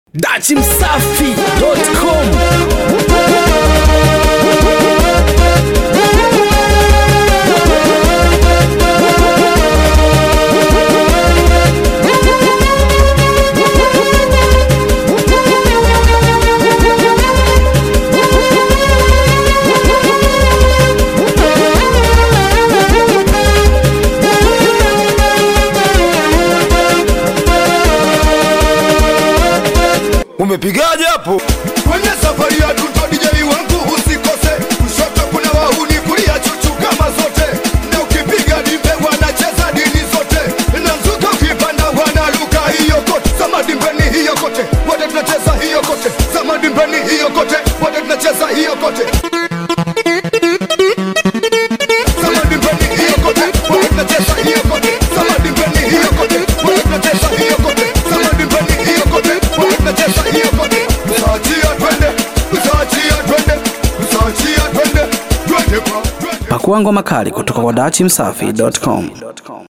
dachimsafi.com. Umepigaje hapo? Kwenye safari ya tuto DJ wangu usikose. Kushoto kuna wahuni, kulia chuchu kama zote. Na ukipiga dimbe wanacheza dini zote. Na mzuka ukipanda wanaruka hiyo kote. Sama dimbeni hiyo kote, wote tunacheza hiyo kote. Sama dimbeni hiyo kote, wote tunacheza hiyo kote. Sama dimbeni hiyo kote, wote tunacheza hiyo kote. Sama dimbeni hiyo kote, wote tunacheza hiyo kote. Sama dimbeni hiyo kote, wote tunacheza hiyo kote. Pakua ngoma kali kutoka kwa dachimsafi.com.